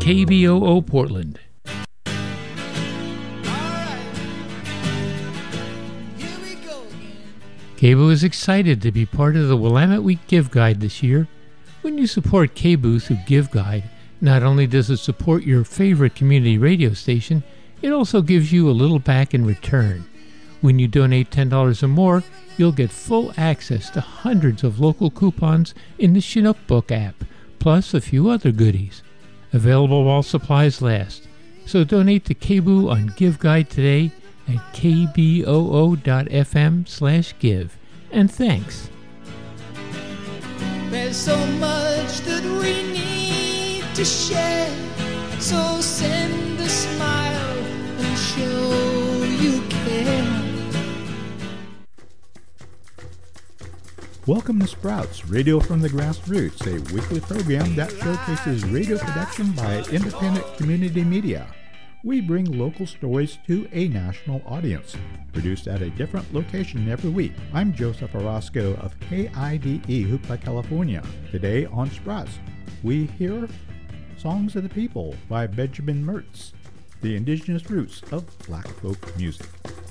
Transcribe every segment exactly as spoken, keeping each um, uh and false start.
K B O O Portland. K B O O is excited to be part of the Willamette Week Give Guide this year. When you support K B O O through Give Guide, not only does it support your favorite community radio station, it also gives you a little back in return. When you donate ten dollars or more, you'll get full access to hundreds of local coupons in the Chinook Book app, plus a few other goodies. Available while supplies last. So donate to K B O O on Give Guide today at kboo.fm slash give. And thanks. There's so much that we need to share, so send a smile and show you care. Welcome to Sprouts, Radio from the Grassroots, a weekly program that showcases radio production by independent community media. We bring local stories to a national audience, produced at a different location every week. I'm Joseph Orozco of K I D E, Hoopla, California. Today on Sprouts, we hear Songs of the People by Benjamin Mertz, the indigenous roots of black folk music.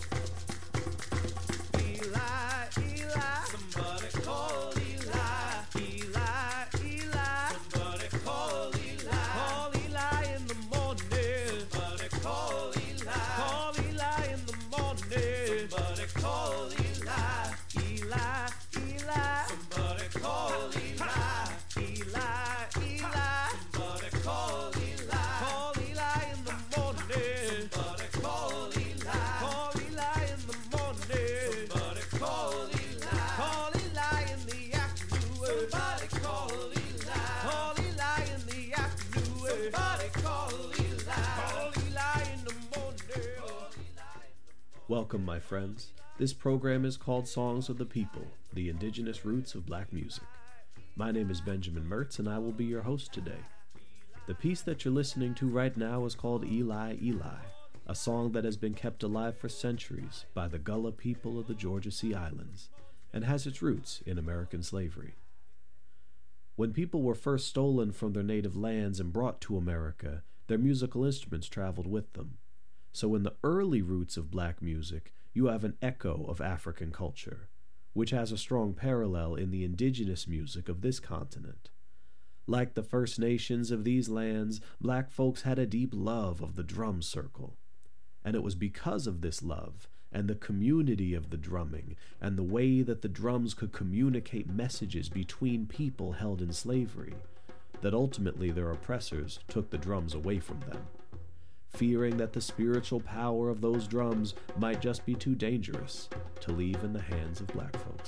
Welcome, my friends. This program is called Songs of the People, the indigenous roots of black music. My name is Benjamin Mertz, and I will be your host today. The piece that you're listening to right now is called Eli, Eli, a song that has been kept alive for centuries by the Gullah people of the Georgia Sea Islands, and has its roots in American slavery. When people were first stolen from their native lands and brought to America, their musical instruments traveled with them. So in the early roots of black music, you have an echo of African culture, which has a strong parallel in the indigenous music of this continent. Like the First Nations of these lands, black folks had a deep love of the drum circle. And it was because of this love, and the community of the drumming, and the way that the drums could communicate messages between people held in slavery, that ultimately their oppressors took the drums away from them, fearing that the spiritual power of those drums might just be too dangerous to leave in the hands of black folks.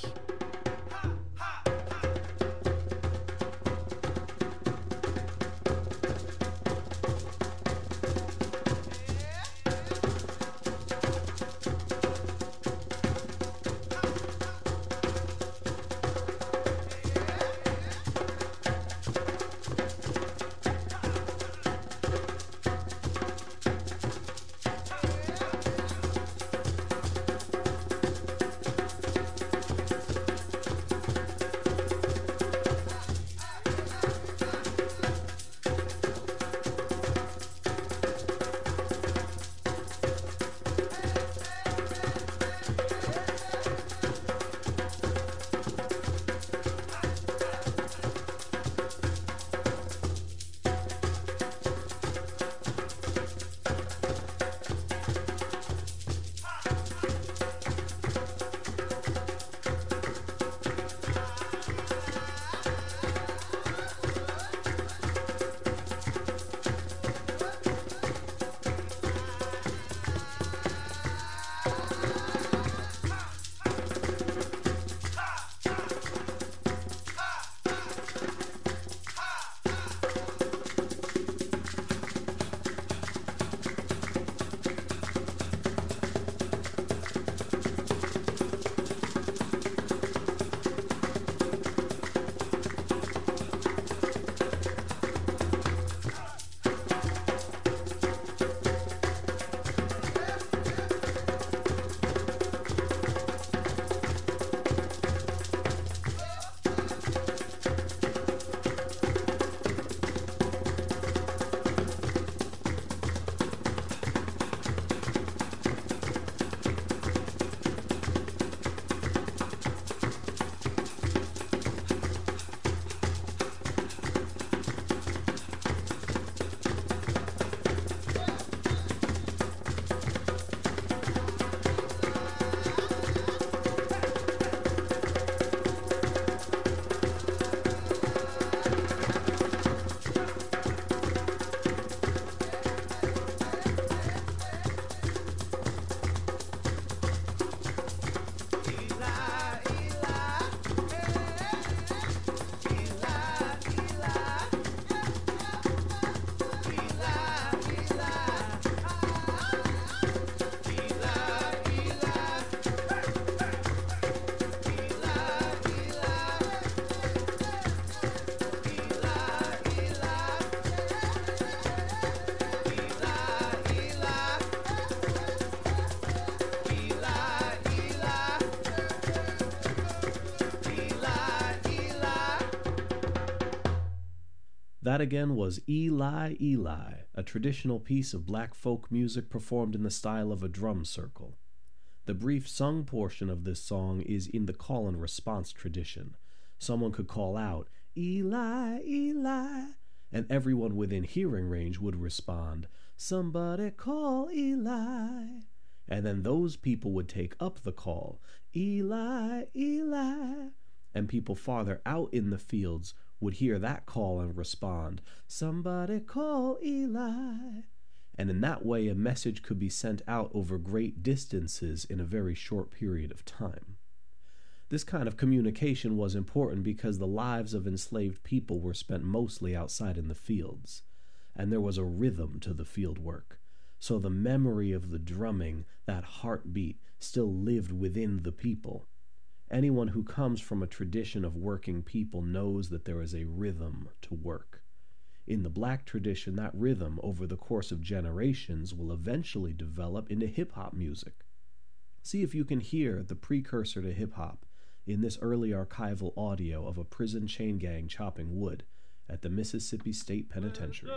That again was Eli, Eli, a traditional piece of black folk music performed in the style of a drum circle. The brief sung portion of this song is in the call and response tradition. Someone could call out, Eli, Eli, and everyone within hearing range would respond, somebody call Eli. And then those people would take up the call, Eli, Eli, and people farther out in the fields would hear that call and respond, somebody call Eli. And in that way, a message could be sent out over great distances in a very short period of time. This kind of communication was important because the lives of enslaved people were spent mostly outside in the fields, and there was a rhythm to the field work. So the memory of the drumming, that heartbeat, still lived within the people. Anyone who comes from a tradition of working people knows that there is a rhythm to work. In the black tradition, that rhythm, over the course of generations, will eventually develop into hip-hop music. See if you can hear the precursor to hip-hop in this early archival audio of a prison chain gang chopping wood at the Mississippi State Penitentiary.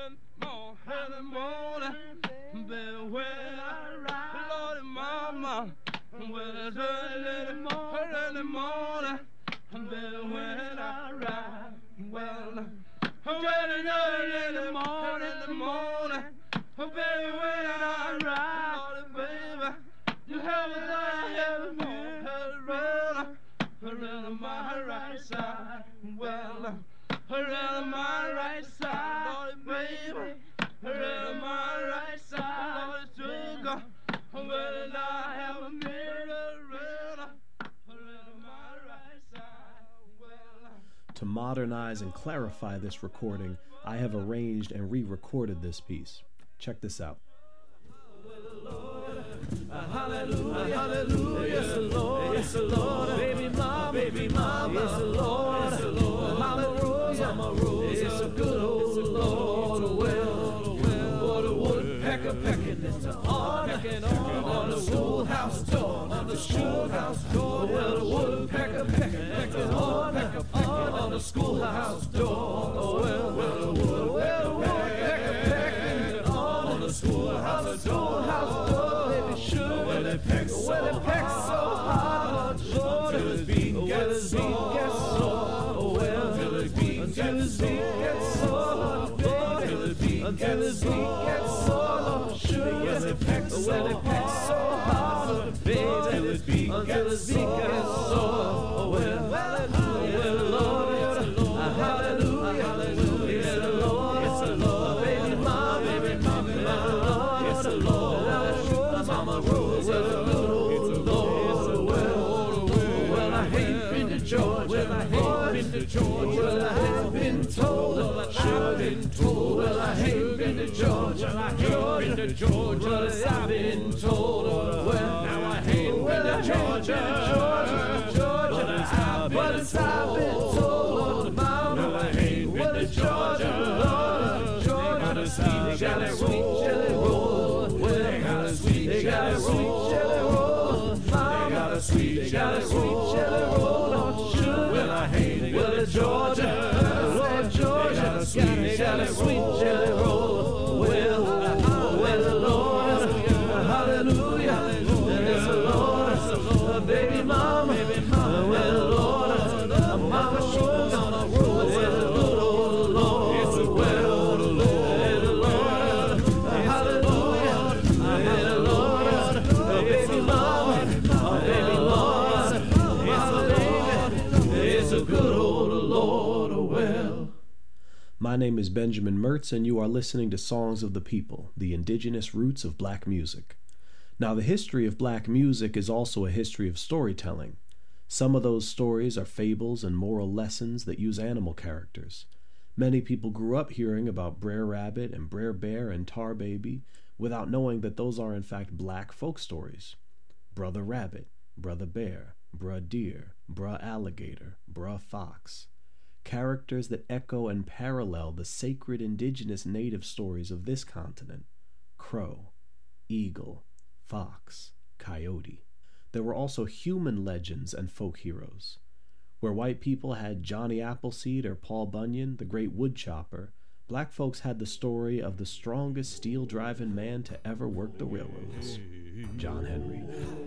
Around my right side, well, around my right side, baby, around my right side, sugar, well, I have a mirror, around my right side, well. To modernize and clarify this recording, I have arranged and re-recorded this piece. Check this out. Hallelujah, hallelujah, yes, the Lord, yes, the Lord, baby mama, baby mama, yes, the Lord, yes, the Lord, Mama Rose, Mama Rose, it's a good old Lord, well, well, or the woodpecker pecking, it's an order, on the schoolhouse door, on the schoolhouse door, well, the woodpecker pecking, pecking, order, on the schoolhouse door, oh, well, well, well, well, the woodpecker pecking, on the schoolhouse door, schoolhouse door. Well, it pecks so, well, it pecks so hard, Lord, until his beat gets sore. Oh, well, until his beat gets sore, until his beat gets sore, sure, well, it pecks so hard, baby, until his beat gets sore. Oh, well, hallelujah, Lord, hallelujah, hallelujah, it's the Lord, it's the Lord, baby, mom, baby, mom, Lord, it's the Lord. Mama Rose, well, a good old Lord, well, well, I ain't been to Georgia, well, I ain't been to Georgia, well, I have been told, I've been told, well, I ain't been to Georgia, I ain't been to Georgia, well, I've been told, well, now I ain't been to Georgia, Georgia, Georgia, but it's I've been told, Mama, now I ain't been to Georgia, Lord, Georgia, they got a sweet jelly roll, well, got a sweet They got a sweet jelly roll, Mama. They got a sweet jelly roll, jelly roll on sugar. Well, I hate it. Well, it's Georgia, Lord Georgia. They got a sweet, they got a sweet jelly roll. Well, well, the Lord, hallelujah, and it's the Lord, baby mama, baby mama. Well, Lord, Mama Rose on a roll. Well, the good old Lord, it's the well, the Lord, the Lord, hallelujah, and the Lord. Baby mama, baby Lord, it's a baby, it's a good old Lord, well. My name is Benjamin Mertz, and you are listening to Songs of the People, the indigenous roots of black music. Now, the history of black music is also a history of storytelling. Some of those stories are fables and moral lessons that use animal characters. Many people grew up hearing about Brer Rabbit and Brer Bear and Tar Baby without knowing that those are in fact black folk stories. Brother Rabbit, Brother Bear, Bruh Deer, Bruh Alligator, Bruh Fox. Characters that echo and parallel the sacred indigenous native stories of this continent. Crow, eagle, fox, coyote. There were also human legends and folk heroes. Where white people had Johnny Appleseed or Paul Bunyan, the great woodchopper, black folks had the story of the strongest steel-driving man to ever work the railroads, John Henry.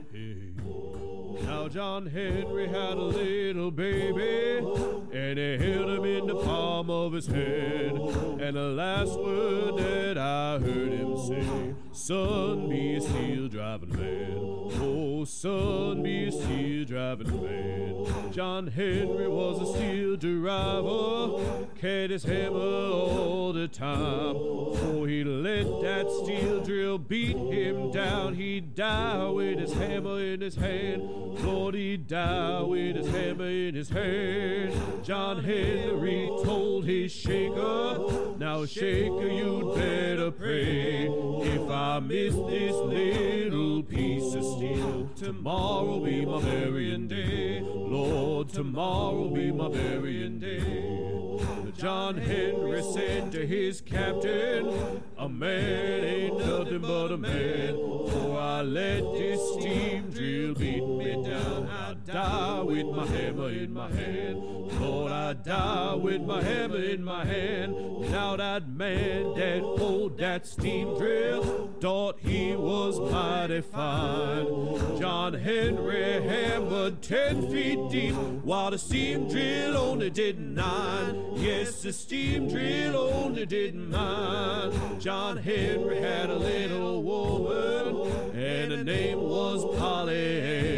Now John Henry had a little baby, and he held him in the palm of his hand. And the last word that I heard him say, son, be a steel-driving man. Oh, son, be a steel-driving man. John Henry was a steel driver, carried his hammer all the time. Oh, he let that steel drill beat him down. He'd die with his hammer in his hand. Lord, he'd die with his hammer in his hand. John Henry told his shaker, now shaker, you'd better pray. If I miss this little piece of steel, tomorrow be my burying day. Lord, tomorrow be my burying day. John Henry said to his captain, a man ain't nothing but a man. For I let this steam drill beat me down, I die with my hammer in my hand. Lord, I die with my hammer in my hand. Now that man that hold that steam drill thought he was mighty fine. John Henry hammered ten feet deep, while the steam drill only did nine. Yes, the steam drill only did nine. John Henry had a little woman, and her name was Polly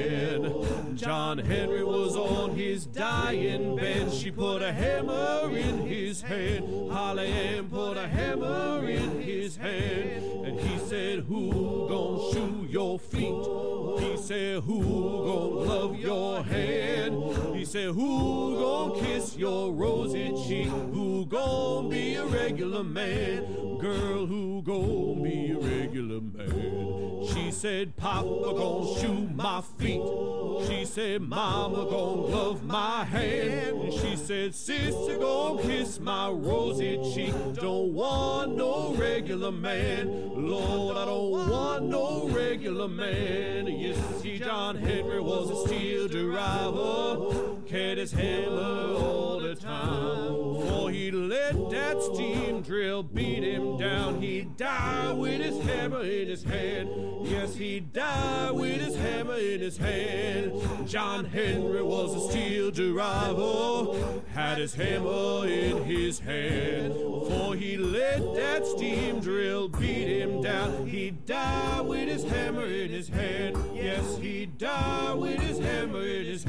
Ann. John Henry was on his dying bed. She put a hammer in his hand. Polly Ann put a hammer in his hand. And he said, who gon' shoe your feet? He said, who gon' love your hand? He said, who gon' kiss your rosy cheek? Who gon' be a regular man? Girl, who gon' be a regular man? She said, Papa gon' shoe my feet. She said, Mama gon' love my hand. And she said, Sister gon' kiss my rosy cheek. Don't want no regular man. Lord, I don't want no regular man. You see, John Henry was a steel driver, carried his hammer all the time. For he let that steam drill beat him down. He'd die with his hammer in his hand. Yes, he'd die with his hammer in his hand. John Henry was a steel driver, had his hammer in his hand. For he let that steam drill beat him down. He'd die with his hammer in his hand. Yes, he'd die with his hammer in his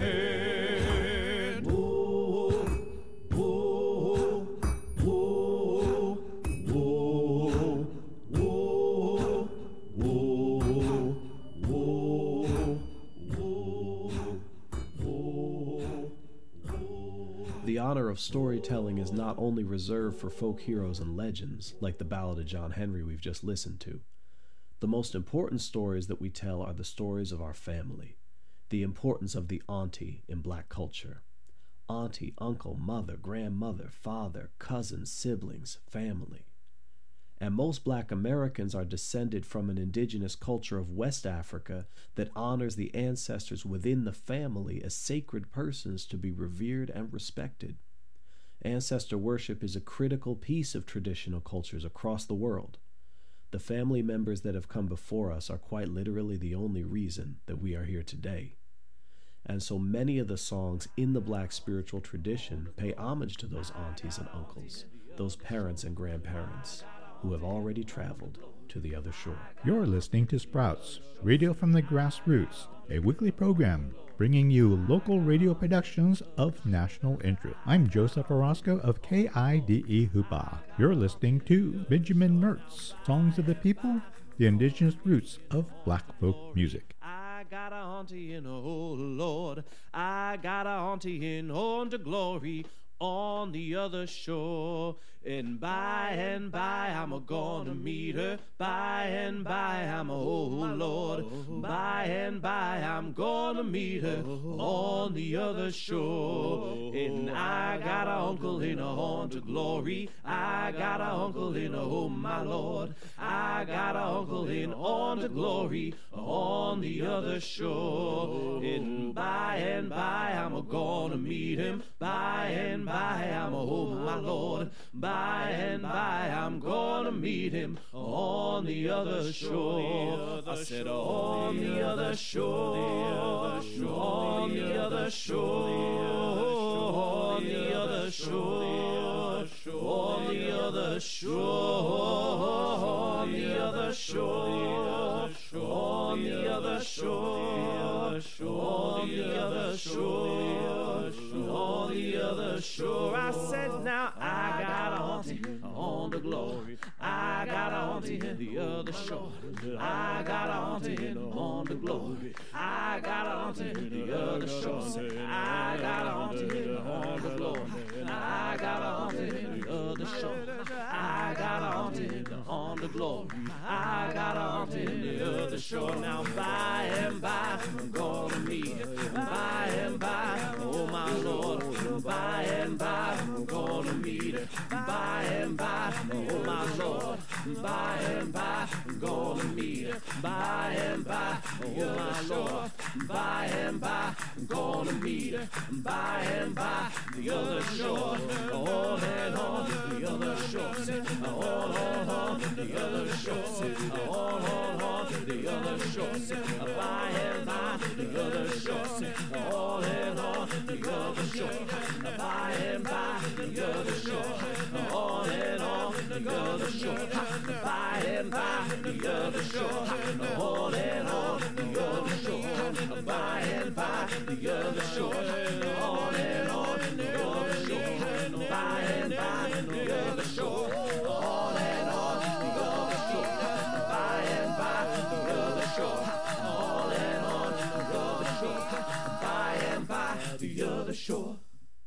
hand. Ooh, ooh, ooh, ooh, ooh, ooh. The honor of storytelling is not only reserved for folk heroes and legends, like the Ballad of John Henry we've just listened to. The most important stories that we tell are the stories of our family, the importance of the auntie in black culture. Auntie, uncle, mother, grandmother, father, cousins, siblings, family. And most black Americans are descended from an indigenous culture of West Africa that honors the ancestors within the family as sacred persons to be revered and respected. Ancestor worship is a critical piece of traditional cultures across the world. The family members that have come before us are quite literally the only reason that we are here today. And so many of the songs in the black spiritual tradition pay homage to those aunties and uncles, those parents and grandparents who have already traveled to the other shore. You're listening to Sprouts, Radio from the Grassroots, a weekly program bringing you local radio productions of national interest. I'm Joseph Orozco of K I D E Hoopa. You're listening to Benjamin Mertz, Songs of the People, the indigenous roots of black folk music. I got a auntie in, oh Lord, I got a auntie in, on to glory, on the other shore. And by and by I'm a gonna meet her. By and by I'm a oh Lord. By and by I'm gonna meet her on the other shore. And I got a uncle in a horn to glory. I got a uncle in a oh my Lord. I got a uncle in on to glory on the other shore. And by and by I'm a gonna meet him. By and by I'm a oh my Lord. By and by I'm gonna meet him on the other shore. I said on the other shore, on the other shore, on the other shore, on the other shore, on the other shore, on the other shore, on the other shore, on the other shore. I said now I got a auntie on the glory. I got a auntie in the other shore. I got a auntie on the glory. I got a auntie in the other shore. I got a auntie on the glory. I got a auntie in the other shore. I got a auntie on the glory. I got a auntie in the other shore. Now by and by I'm gonna meet her. By and by, oh my Lord. By and by I'm gonna meet her. By and by, oh my Lord. By and by I'm gonna meet her. By and by, oh my Lord. By and by I'm gonna meet her. By and by the other shore. On and on the other shore. On, on, on the other shore. On, on, on the other shore. By and by the other shore. On and on the other shore. By and by the other shore. On and on the other shore. By and by the other shore. On and on the other shore. By and by the other shore. On and on the other shore. By and by the other shore. On and on the other shore. By and by the other shore. On and on the other shore. By and by the other shore.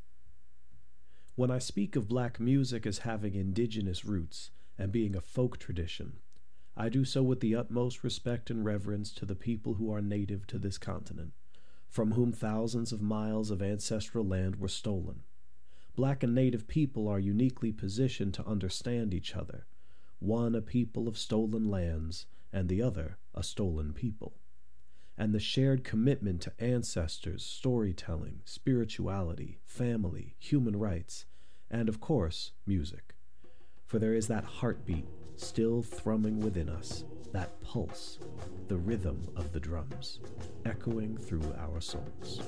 When I speak of black music as having indigenous roots and being a folk tradition, I do so with the utmost respect and reverence to the people who are native to this continent, from whom thousands of miles of ancestral land were stolen. Black and native people are uniquely positioned to understand each other, one a people of stolen lands and the other a stolen people. And the shared commitment to ancestors, storytelling, spirituality, family, human rights, and of course, music. For there is that heartbeat still thrumming within us, that pulse, the rhythm of the drums, echoing through our souls.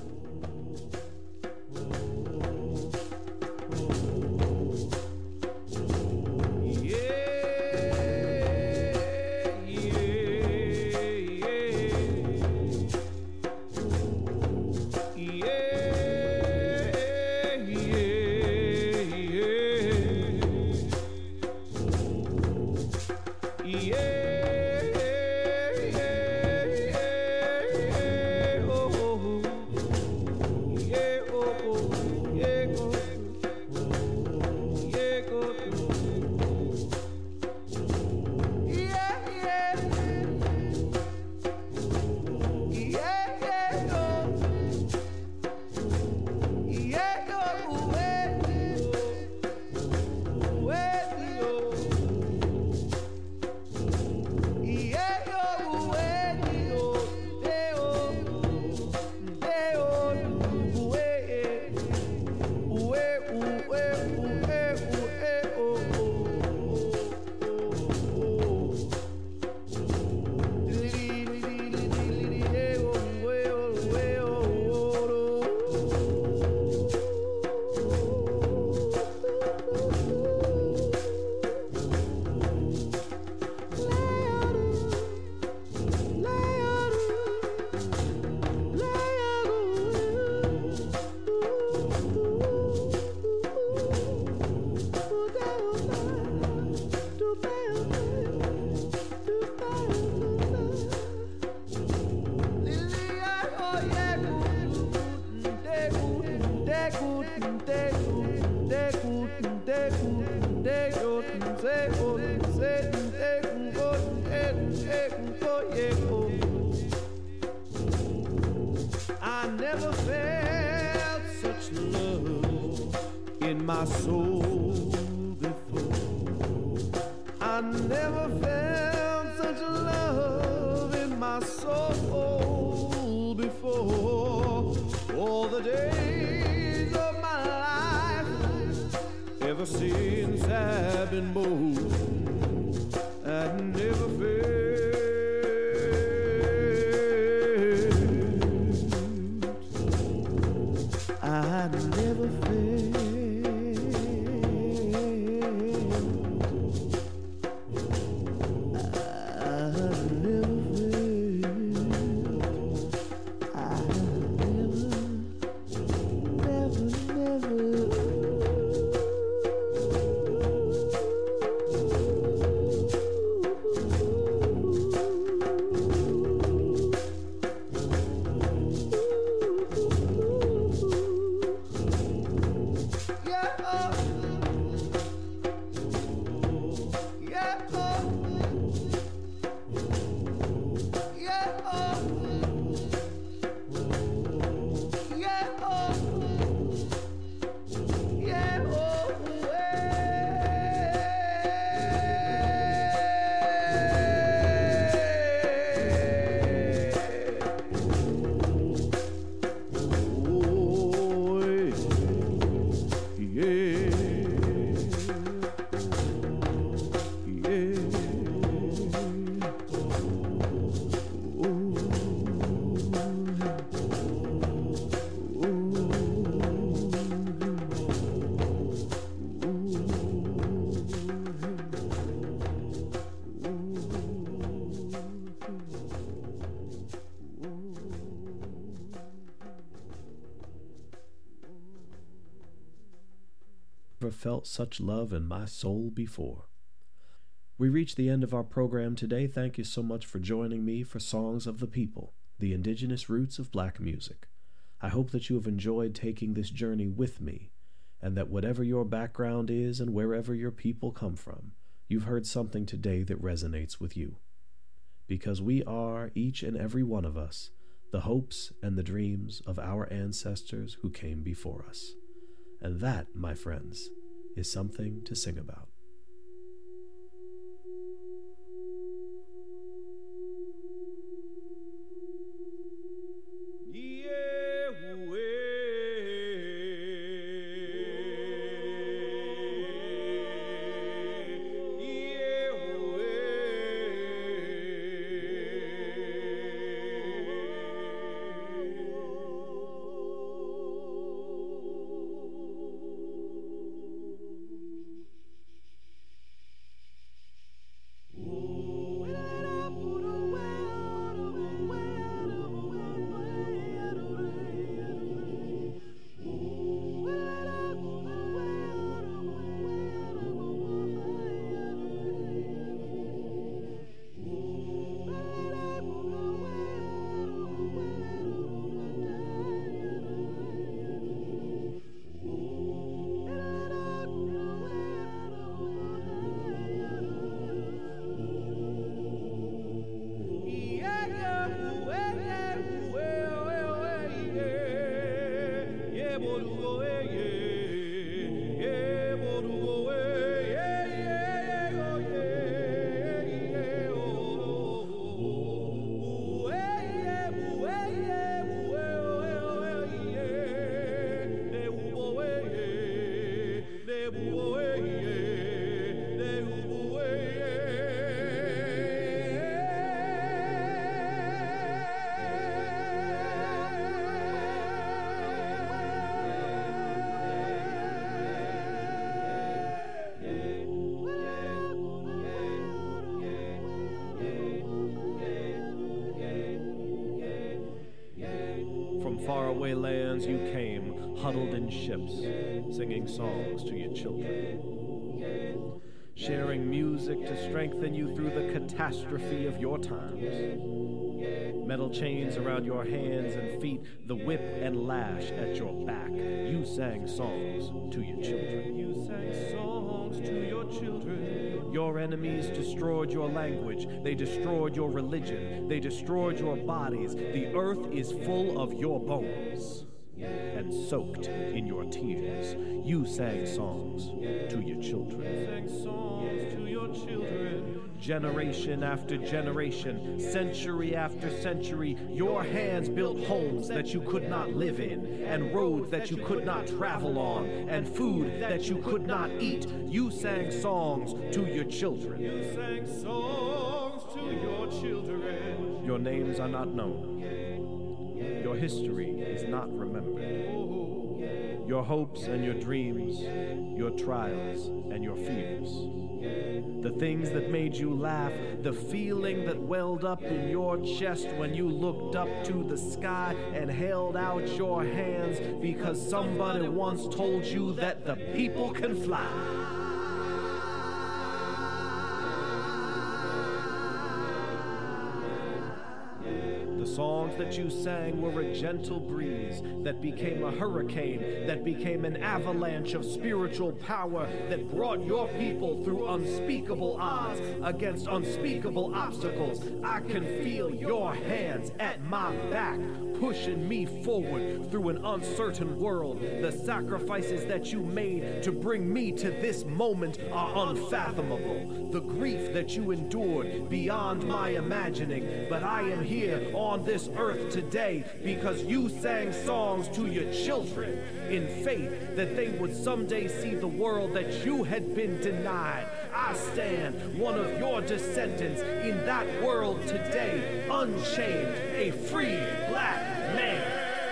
Day yeah, oh. I never felt such love in my soul before. I never felt such love in my soul before. All the days of my life, ever since I've been born, I never felt. I never felt. Never felt such love in my soul before. We reached the end of our program today. Thank you so much for joining me for Songs of the People, the indigenous roots of black music. I hope that you have enjoyed taking this journey with me, and that whatever your background is and wherever your people come from, you've heard something today that resonates with you. Because we are, each and every one of us, the hopes and the dreams of our ancestors who came before us. And that, my friends, is something to sing about. Faraway lands you came, huddled in ships, singing songs to your children, sharing music to strengthen you through the catastrophe of your times. Metal chains around your hands and feet, the whip and lash at your back. You sang songs to your children. You sang songs to your children. Your enemies destroyed your language. They destroyed your religion. They destroyed your bodies. The earth is full of your bones. And soaked in your tears, you sang songs to your children. You sang songs to your children. Generation after generation, century after century, your hands built homes that you could not live in, and roads that you could not travel on, and food that you could not eat. You sang songs to your children. You sang songs to your children. Your names are not known. Your history is not remembered. Your hopes and your dreams, your trials and your fears. The things that made you laugh, the feeling that welled up in your chest when you looked up to the sky and held out your hands because somebody once told you that the people can fly. The songs that you sang were a gentle breeze that became a hurricane, that became an avalanche of spiritual power that brought your people through unspeakable odds against unspeakable obstacles. I can feel your hands at my back, pushing me forward through an uncertain world. The sacrifices that you made to bring me to this moment are unfathomable. The grief that you endured beyond my imagining, but I am here on this earth today because you sang songs to your children in faith that they would someday see the world that you had been denied. I stand, one of your descendants, in that world today, unchained, a free black man.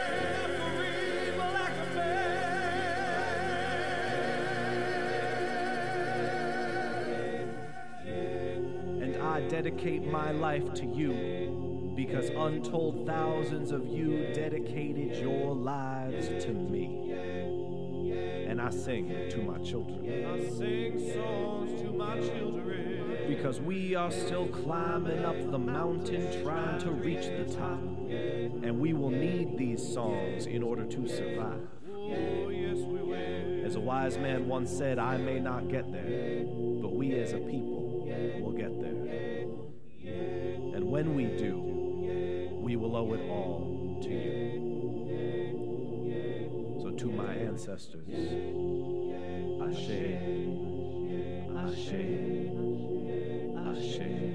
And I dedicate my life to you because untold thousands of you dedicated your lives to me. And I sing to my children. I sing songs to my children. Because we are still climbing up the mountain trying to reach the top. And we will need these songs in order to survive. Oh, yes, we will. As a wise man once said, I may not get there, but we as a people will get there. And when we do, we will owe it all to you. So to my ancestors, Ashe, Ashe, Ashe.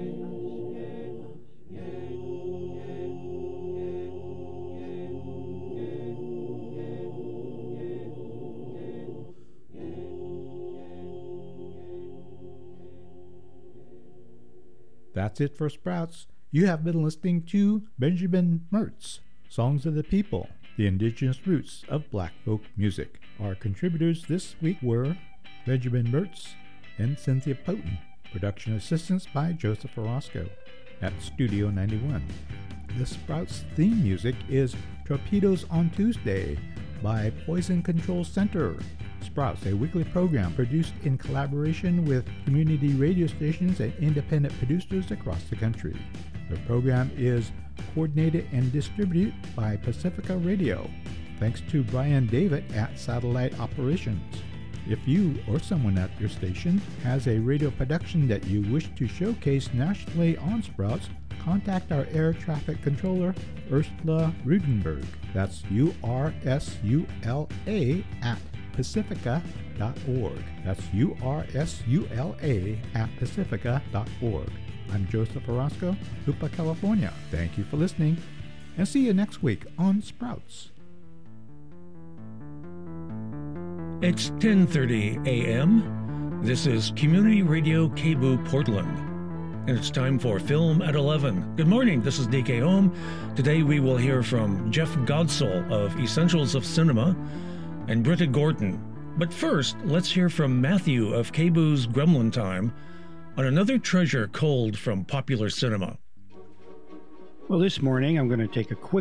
That's it for Sprouts. You have been listening to Benjamin Mertz, Songs of the People, the indigenous roots of black folk music. Our contributors this week were Benjamin Mertz and Cynthia Poten. Production assistance by Joseph Orozco at Studio ninety-one. The Sprouts theme music is Torpedoes on Tuesday by Poison Control Center. Sprouts, a weekly program produced in collaboration with community radio stations and independent producers across the country. The program is coordinated and distributed by Pacifica Radio. Thanks to Brian David at Satellite Operations. If you or someone at your station has a radio production that you wish to showcase nationally on Sprouts, contact our air traffic controller, Ursula Rudenberg. That's U R S U L A at pacifica dot org. That's U R S U L A at pacifica dot org. I'm Joseph Orozco, Hoopa, California. Thank you for listening, and see you next week on Sprouts. It's ten thirty a.m. This is Community Radio Kabu, Portland. And it's time for Film at eleven. Good morning, this is D K Home. Today we will hear from Jeff Godsall of Essentials of Cinema and Britta Gordon. But first, let's hear from Matthew of Kabu's Gremlin Time on another treasure culled from popular cinema. Well, this morning I'm going to take a quick